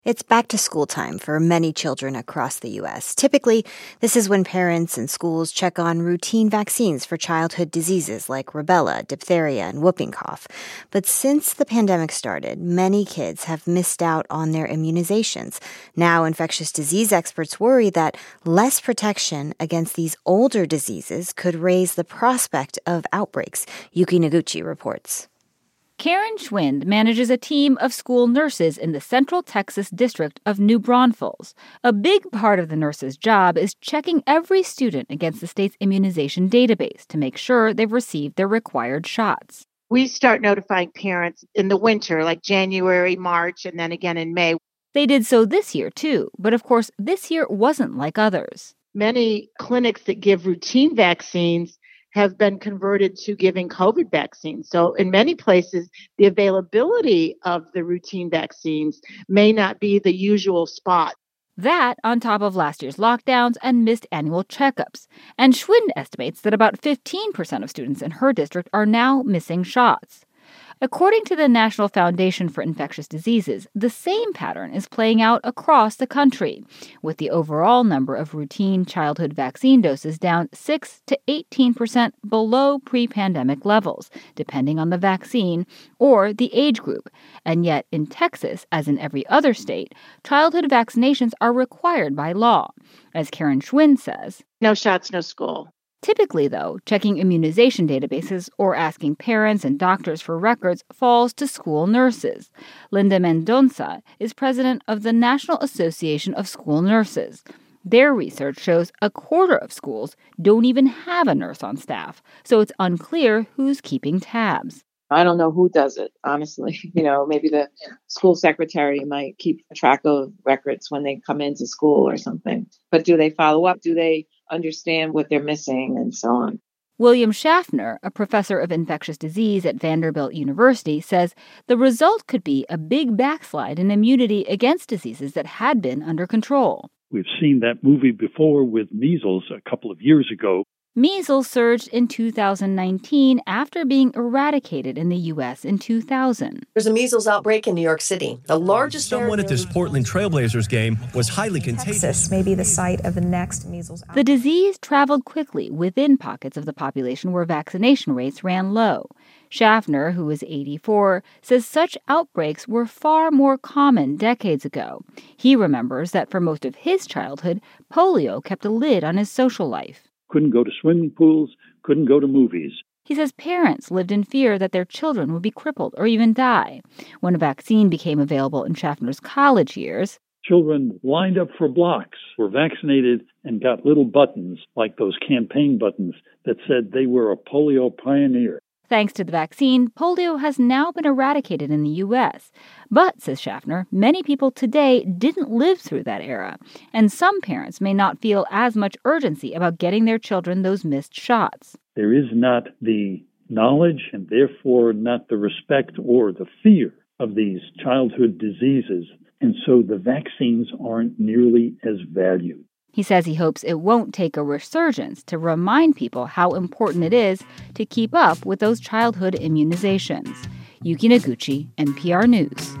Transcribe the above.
It's back to school time for many children across the U.S. Typically, this is when parents and schools check on routine vaccines for childhood diseases like rubella, diphtheria, and whooping cough. But since the pandemic started, many kids have missed out on their immunizations. Now, infectious disease experts worry that less protection against these older diseases could raise the prospect of outbreaks. Yuki Noguchi reports. Karen Schwind manages a team of school nurses in the Central Texas district of New Braunfels. A big part of the nurse's job is checking every student against the state's immunization database to make sure they've received their required shots. We start notifying parents in the winter, like January, March, and then again in May. They did so this year, too. But of course, this year wasn't like others. Many clinics that give routine vaccines have been converted to giving COVID vaccines. So in many places, the availability of the routine vaccines may not be the usual spot. That on top of last year's lockdowns and missed annual checkups. And Schwind estimates that about 15% of students in her district are now missing shots. According to the National Foundation for Infectious Diseases, the same pattern is playing out across the country, with the overall number of routine childhood vaccine doses down 6 to 18% below pre-pandemic levels, depending on the vaccine or the age group. And yet, in Texas, as in every other state, childhood vaccinations are required by law. As Karen Schwind says, no shots, no school. Typically, though, checking immunization databases or asking parents and doctors for records falls to school nurses. Linda Mendonça is president of the National Association of School Nurses. Their research shows a quarter of schools don't even have a nurse on staff, so it's unclear who's keeping tabs. I don't know who does it, honestly. Maybe the school secretary might keep track of records when they come into school or something. But do they follow up? Do they understand what they're missing and so on? William Schaffner, a professor of infectious disease at Vanderbilt University, says the result could be a big backslide in immunity against diseases that had been under control. We've seen that movie before with measles a couple of years ago. Measles surged in 2019 after being eradicated in the U.S. in 2000. There's a measles outbreak in New York City, the largest. Someone at this Portland Trailblazers game was highly contagious. Texas may be the site of the next measles outbreak. The disease traveled quickly within pockets of the population where vaccination rates ran low. Schaffner, who is 84, says such outbreaks were far more common decades ago. He remembers that for most of his childhood, polio kept a lid on his social life. Couldn't go to swimming pools, couldn't go to movies. He says parents lived in fear that their children would be crippled or even die. When a vaccine became available in Schaffner's college years, children lined up for blocks, were vaccinated, and got little buttons, like those campaign buttons, that said they were a polio pioneer. Thanks to the vaccine, polio has now been eradicated in the U.S. But, says Schaffner, many people today didn't live through that era, and some parents may not feel as much urgency about getting their children those missed shots. There is not the knowledge and therefore not the respect or the fear of these childhood diseases, and so the vaccines aren't nearly as valued. He says he hopes it won't take a resurgence to remind people how important it is to keep up with those childhood immunizations. Yuki Noguchi, NPR News.